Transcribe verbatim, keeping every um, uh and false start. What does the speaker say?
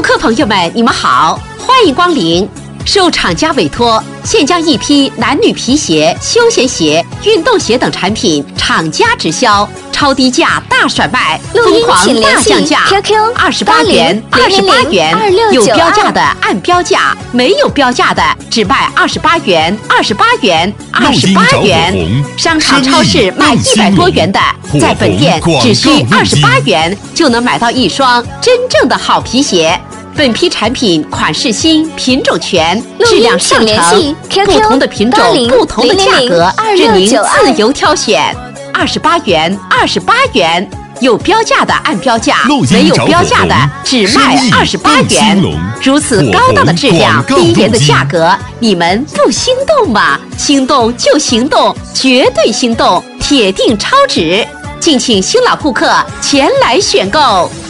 顾客朋友们，你们好，欢迎光临。受厂家委托，现将一批男女皮鞋、休闲鞋、运动鞋等产品厂家直销，超低价大甩卖，疯狂大降价，二十八元、二十八元，有标价的按标价，没有标价的只卖二十八元、二十八元、二十八元。商场、超市卖一百多元的，在本店只需二十八元就能买到一双真正的好皮鞋。本批产品款式新，品种全，质量上乘，不同的品种，不同的价格，任您自由挑选。二十八元，二十八元，有标价的按标价，没有标价的只卖二十八元。如此高档的质量，低廉的价格，你们不心动吗？心动就行动，绝对心动，铁定超值！敬请新老顾客前来选购。